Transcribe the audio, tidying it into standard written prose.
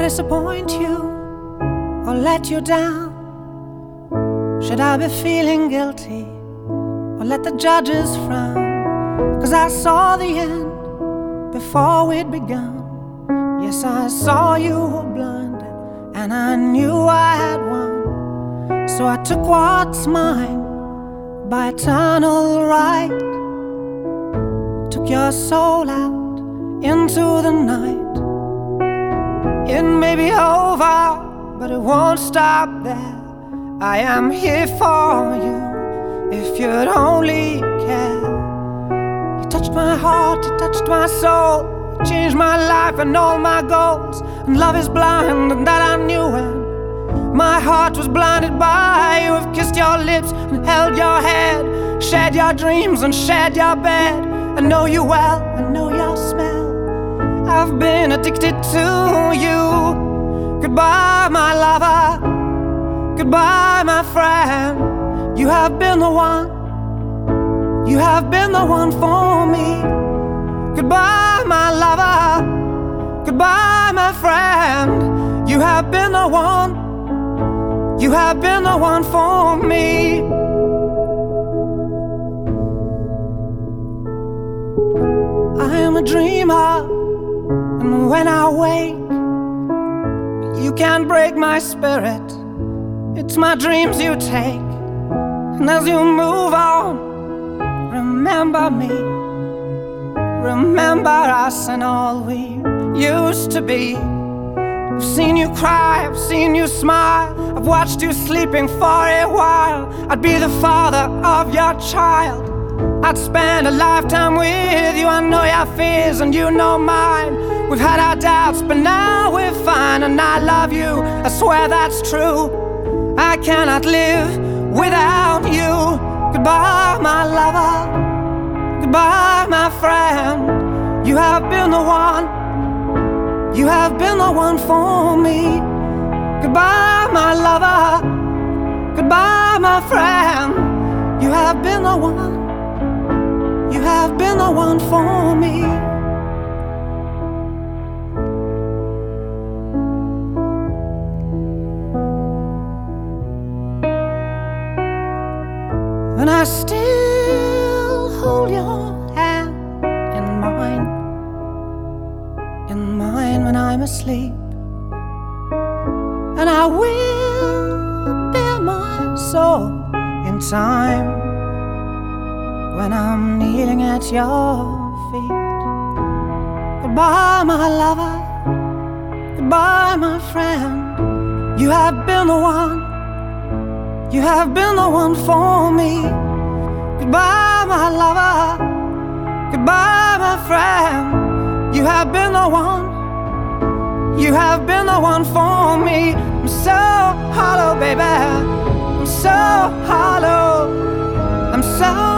disappoint you or let you down? Should I be feeling guilty or let the judges frown? 'Cause I saw the end before we'd begun. Yes, I saw you were blinded and I knew I had won. So I took what's mine by eternal right, took your soul out into the night. It may be over, but it won't stop there. I am here for you if you'd only care. You touched my heart, you touched my soul, you changed my life and all my goals. And love is blind, and that I knew when my heart was blinded by you. Have kissed your lips and held your head, shared your dreams and shared your bed. I know you well, I know your smell. I've been addicted to you. Goodbye, my lover. Goodbye, my friend. You have been the one. You have been the one for me. Goodbye, my lover. Goodbye, my friend. You have been the one. You have been the one for me. I am a dreamer, and when I wake, you can't break my spirit. It's my dreams you take. And as you move on, remember me. Remember us and all we used to be. I've seen you cry, I've seen you smile, I've watched you sleeping for a while. I'd be the father of your child. I'd spend a lifetime with you. I know your fears and you know mine. We've had our doubts, but now we're fine. And I love you, I swear that's true. I cannot live without you. Goodbye, my lover. Goodbye, my friend. You have been the one. You have been the one for me. Goodbye, my lover. Goodbye, my friend. You have been the one. You have been the one for me. And I still hold your hand in mine when I'm asleep. And I will bear my soul in time when I'm kneeling at your feet. Goodbye, my lover. Goodbye, my friend. You have been the one. You have been the one for me. Goodbye, my lover. Goodbye, my friend. You have been the one. You have been the one for me. I'm so hollow, baby. I'm so hollow. I'm so